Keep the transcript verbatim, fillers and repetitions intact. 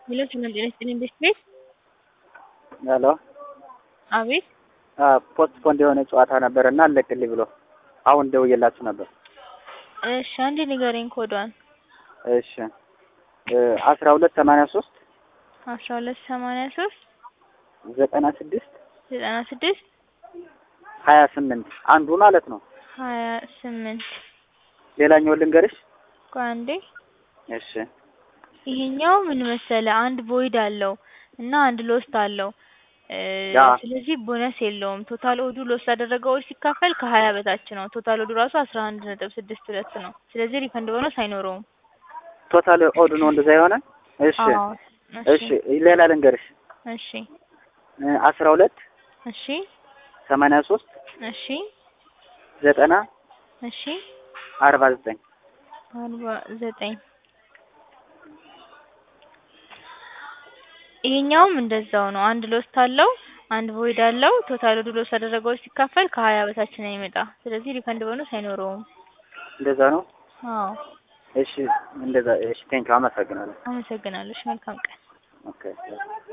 ሄሎ ሰላም ጤና ይስጥልኝ ቤት ቤት ሄሎ አቤት ፖስት ፖንድ የሆነ ጨዋታ ነበርና አለቅልኝ ብሎ አሁን ደውዬላችሁ ነበር። እሺ አንዴ ንገረኝ ኮዷን። እሺ አስራ ሁለት ሰማንያ ሶስት አስራ ሁለት ሰማንያ ሶስት ዘጠና ስድስት ዘጠና ስድስት ሀያ ስምንት አንዱ ማለት ነው። ሀያ ስምንት ሌላኛው ልንገርሽ። ቆይ አንዴ። እሺ ይሄኛው ምን መሰለ አንድ ቮይድ አለው እና አንድ ሎስት አለው። ያ ስለዚህ ቦነስ የለውም። ቶታል ኦዱ ሎስት ያደረገው ኦድ ሲካፈል ከሀያ በታች ነው። ቶታል ኦዱ ራሱ አስራ አንድ ነጥብ ስድስት ሁለት ነው። ስለዚህ ሪፈንድ ቦነስ አይኖረውም። ቶታል ኦድ ነው እንደዛ የሆነ። እሺ አዎ እሺ ሌላ ልንገርሽ። እሺ አስራ ሁለት እሺ ሰማንያ ሶስት እሺ ዘጠና እሺ አርባ ዘጠኝ አርባ ዘጠኝ ይሄኛውም እንደዛው ነው። አንድ ሎስት አለው አንድ ቮይድ አለው። ቶታል ኦዱ ሎስት ያደረገው ሲካፈል ከሀያ በታች ነው የሚመጣ። ስለዚህ ሪፈንድ ቦነስ አይኖረውም። እንደዛ ነው። አዎ እሺ እንደዛ። እሺ ቴንኪው አመሰግናለሁ። አመሰግናለሁ። መልካም ቀን። ኦኬ